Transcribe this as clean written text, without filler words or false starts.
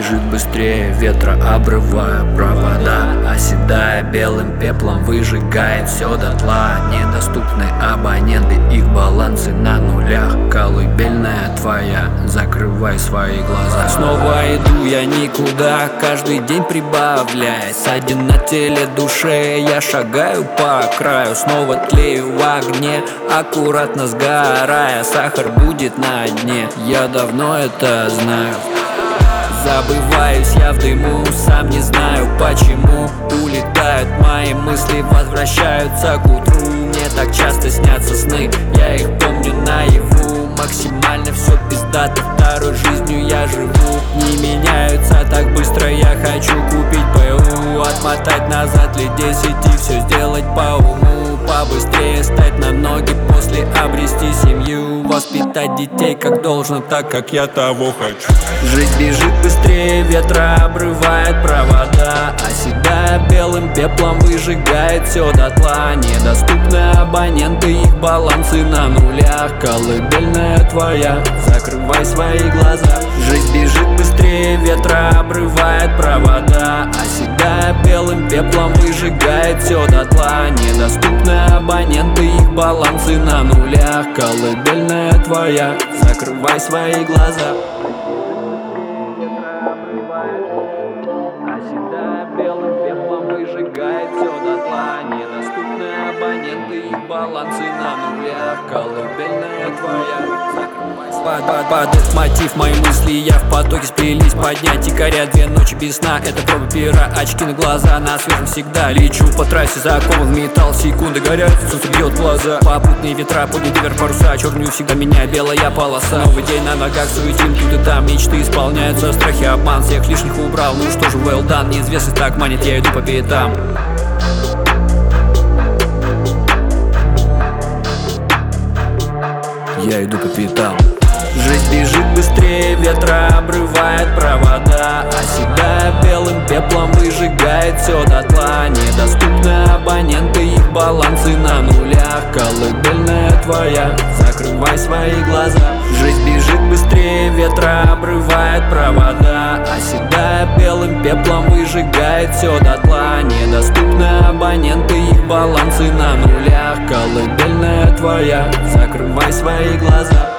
бежит быстрее ветра, обрывая провода, оседая белым пеплом, выжигает все дотла. Недоступны абоненты, их балансы на нулях. Колыбельная твоя, закрывай свои глаза. Снова иду я никуда, каждый день прибавляясь. Один на теле душе, я шагаю по краю. Снова тлею в огне, аккуратно сгорая. Сахар будет на дне, я давно это знаю. Забываюсь я в дыму, сам не знаю почему. Улетают мои мысли, возвращаются к утру. Мне так часто снятся сны, я их помню наяву. Максимально все пиздато, второй жизнью я живу. Не меняются так быстро, я хочу купить ПУ. Отмотать назад лет 10 и все сделать по уму. Побыстрее стать на ноги, после обрести семью. Воспитать детей как должно, так как я того хочу. Жизнь бежит быстрее ветра, обрывает провода, оседая белым пеплом, выжигает все дотла. Недоступны абоненты, их балансы на нулях. Колыбельная твоя, закрывай свои глаза. Жизнь бежит быстрее ветра, обрывает провода, оседая белым пеплом, выжигает все дотла. Недоступны абоненты, их балансы на нулях. Колыбельная твоя, закрывай свои глаза. Оседая белым пеплом, выжигает все дотла. Недоступны абоненты, их балансы на нулях. Колыбельная твоя, закрывай свои глаза. Под этот мотив мои мысли, я в потоке сплелись. Поднять якоря, 2 ночи без сна. Это проба пера, очки на глаза, на свежем всегда. Лечу по трассе, закован в металл, секунды горят, солнце бьет в глаза. Попутные ветра, подняты вверх паруса, черную всегда меня, белая полоса. Новый день на ногах, суетим тут и там. Мечты исполняются, страхи, обман, всех лишних убрал. Ну что же, well done, неизвестность так манит, я иду по пятам. Я иду по пятам. Жизнь бежит быстрее ветра, обрывает провода, оседая белым пеплом, выжигает все дотла. Недоступны абоненты, их балансы на нулях. Колыбельная твоя, закрывай свои глаза. Жизнь бежит быстрее ветра, обрывает провода, оседая белым пеплом, выжигает все дотла. Недоступны абоненты, их балансы на нулях. Колыбельная твоя, закрывай свои глаза.